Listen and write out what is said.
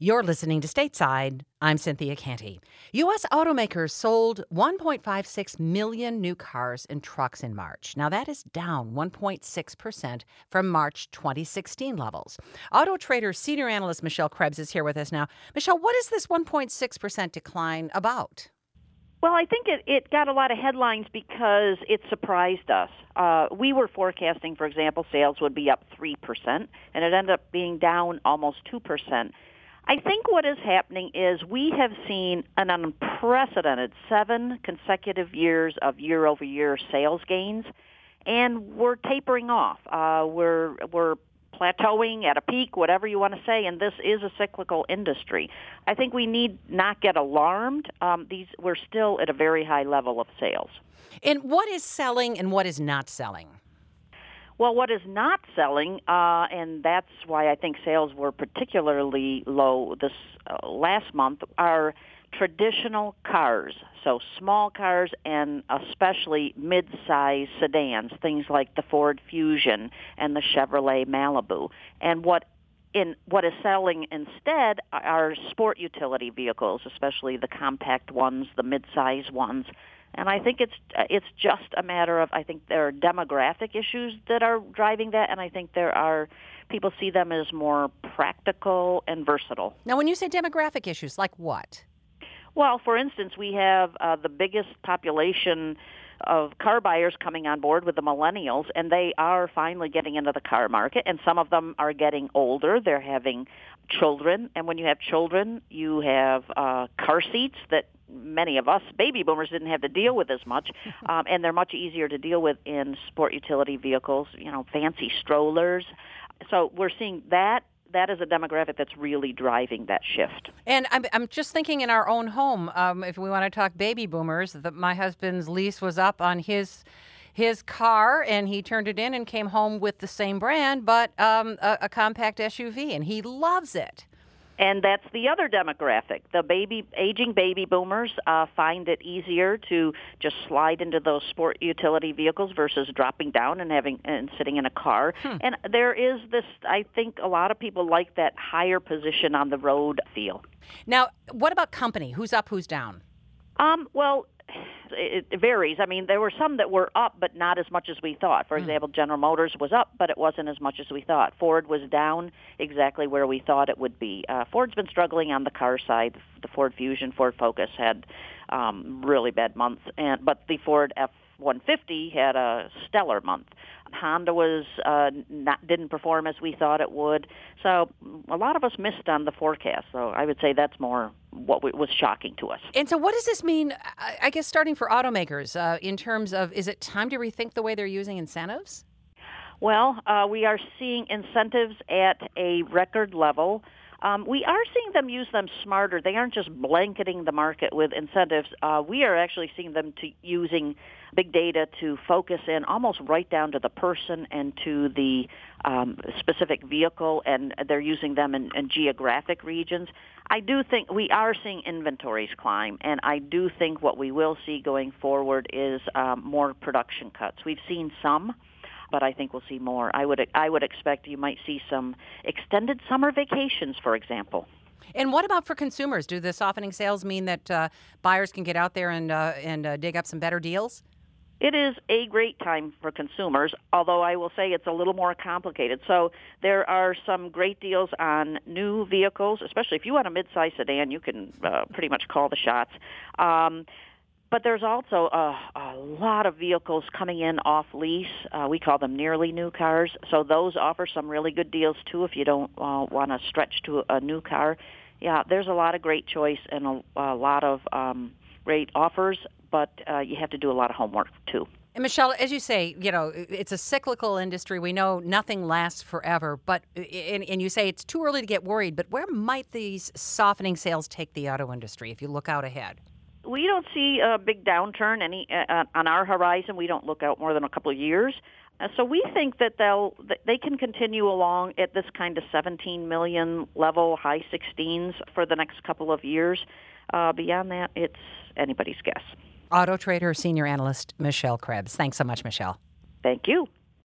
You're listening to Stateside. I'm Cynthia Canty. U.S. automakers sold 1.56 million new cars and trucks in March. Now, that is down 1.6% from March 2016 levels. Auto Trader senior analyst Michelle Krebs is here with us now. Michelle, what is this 1.6% decline about? Well, I think it got a lot of headlines because it surprised us. We were forecasting, for example, sales would be up 3%, and it ended up being down almost 2%. I think what is happening is we have seen an unprecedented 7 consecutive years of year-over-year sales gains, and we're tapering off. We're plateauing at a peak, whatever you want to say, and this is a cyclical industry. I think we need not get alarmed. We're still at a very high level of sales. And what is selling and what is not selling? Well, what is not selling, and that's why I think sales were particularly low this last month, are traditional cars, so small cars and especially mid-size sedans, things like the Ford Fusion and the Chevrolet Malibu. And what is selling instead are sport utility vehicles, especially the compact ones, the mid-size ones. And I think it's just a matter of, I think there are demographic issues that are driving that, and I think people see them as more practical and versatile. Now, when you say demographic issues, like what? Well, for instance, we have the biggest population of car buyers coming on board with the millennials, and they are finally getting into the car market, and some of them are getting older. They're having children, and when you have children, you have car seats that many of us baby boomers didn't have to deal with as much, and they're much easier to deal with in sport utility vehicles, fancy strollers. So we're seeing that. That is a demographic that's really driving that shift. And I'm just thinking in our own home, if we want to talk baby boomers, that my husband's lease was up on his car, and he turned it in and came home with the same brand, but a compact SUV, and he loves it. And that's the other demographic. The aging baby boomers find it easier to just slide into those sport utility vehicles versus dropping down and sitting in a car. And there is this, I think a lot of people like that higher position on the road feel. Now, what about company? Who's up, who's down? Well, it varies. I mean, there were some that were up, but not as much as we thought. For example, General Motors was up, but it wasn't as much as we thought. Ford was down exactly where we thought it would be. Ford's been struggling on the car side. The Ford Fusion, Ford Focus had really bad months, but the Ford F-150 had a stellar month. Honda didn't perform as we thought it would. So a lot of us missed on the forecast. So I would say that's more what was shocking to us. And so what does this mean, I guess, starting for automakers in terms of, is it time to rethink the way they're using incentives? Well, we are seeing incentives at a record level. We are seeing them use them smarter. They aren't just blanketing the market with incentives. We are actually seeing them using big data to focus in almost right down to the person and to the specific vehicle, and they're using them in geographic regions. I do think we are seeing inventories climb, and I do think what we will see going forward is more production cuts. We've seen some, but I think we'll see more. I would expect you might see some extended summer vacations, for example. And what about for consumers? Do the softening sales mean that buyers can get out there and dig up some better deals? It is a great time for consumers, although I will say it's a little more complicated. So there are some great deals on new vehicles, especially if you want a mid-size sedan, you can pretty much call the shots. But there's also a lot of vehicles coming in off lease. We call them nearly new cars. So those offer some really good deals, too, if you don't want to stretch to a new car. Yeah, there's a lot of great choice and a lot of great offers, but you have to do a lot of homework, too. And Michelle, as you say, it's a cyclical industry. We know nothing lasts forever, but and you say it's too early to get worried, but where might these softening sales take the auto industry if you look out ahead? We don't see a big downturn on our horizon. We don't look out more than a couple of years. So we think that they can continue along at this kind of 17 million level, high 16s for the next couple of years. Beyond that, it's anybody's guess. Auto Trader senior analyst Michelle Krebs. Thanks so much, Michelle. Thank you.